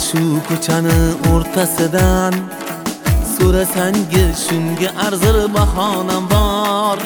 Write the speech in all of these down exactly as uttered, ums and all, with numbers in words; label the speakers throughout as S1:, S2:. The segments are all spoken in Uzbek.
S1: shu ko'chani o'rtasidan, so'rasangiz shunga arzir bahonam bor.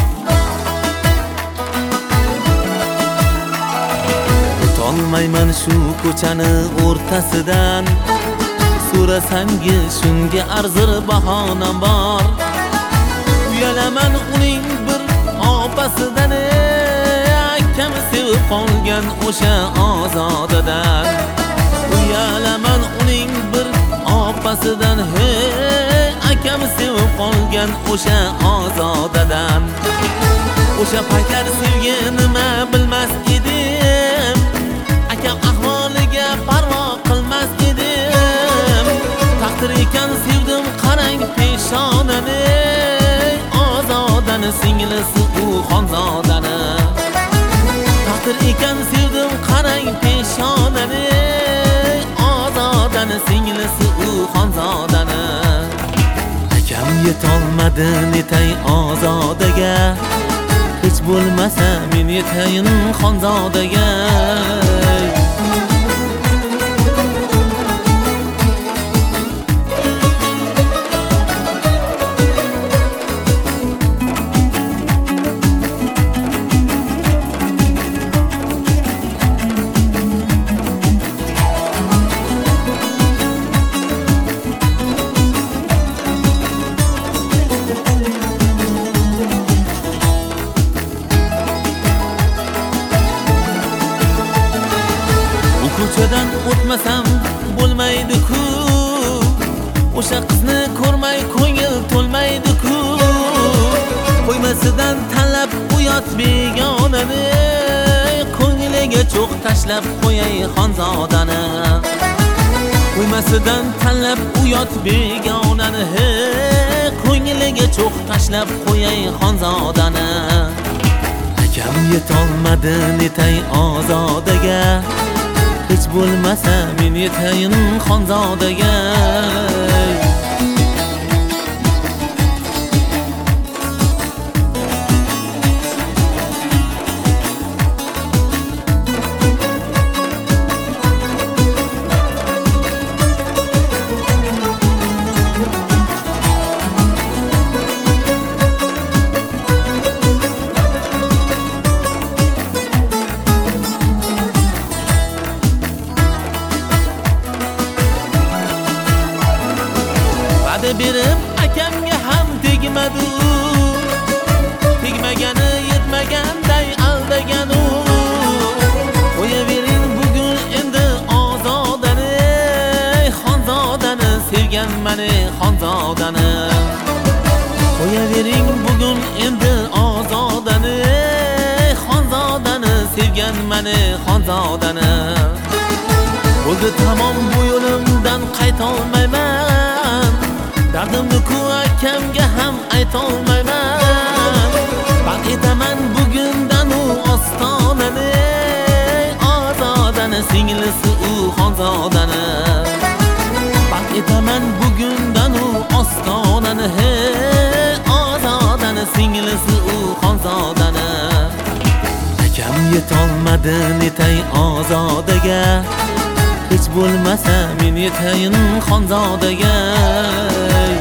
S1: O'tolmayman shu ko'chani o'rtasidan, so'rasangiz shunga arzir bahonam bor. Uyalaman uning bir opasidan, akam sevib qolgan o'sha ozodadan. Uyalaman uning bir opasidan, he akam sevib qolgan o'sha ozodadan. O'sha paytlar sevgi nima bilmas edim, akam ahvoliga parvo qilmas edim. Taqdir ekan sevdim qarang peshonani, ozodani singlisi u xonzodani. Taqdir ekan sevdim qarang peshonani, ozodani singlisi u xonzodani. Akam yetolmadi netay ozodaga, hech bo'lmasa men yetayin xonzodaga. Ko'chadan o'tmasam bo'lmaydi-ku, o'sha qizni ko'rmay ko'ngil to'lmaydi-ku. Qo'ymasidan tanlab uyat begonani, ko'ngliga cho'q tashlab qo'yay xonzodani. Qo'ymasidan tanlab uyat begonani, he ko'ngliga cho'q tashlab qo'yay xonzodani. Akam yetolmadi netay ozodaga, hech bo'lmasa men yetayin xonzodaga. Berib akamga ham tegmadi, tegmagani yetmaganday aldagan u. Qo'yavering bugun endi ozodani, xonzodani sevgan mani xonzodani. Qo'yavering bugun endi ozodani, xonzodani sevgan mani xonzodani. Bo'ldi tamom bu yo'limdan qaytolmayman, dardimni-ku akamga ham aytolmayman. Band etaman bugundan u ostonani, ozodani singlisi u xonzodani. Band etaman bugundan u ostonani, he ozodani singlisi u xonzodani. Akam yetolmadi netay ozodaga, hech bo'lmasa men yetayin xonzodaga.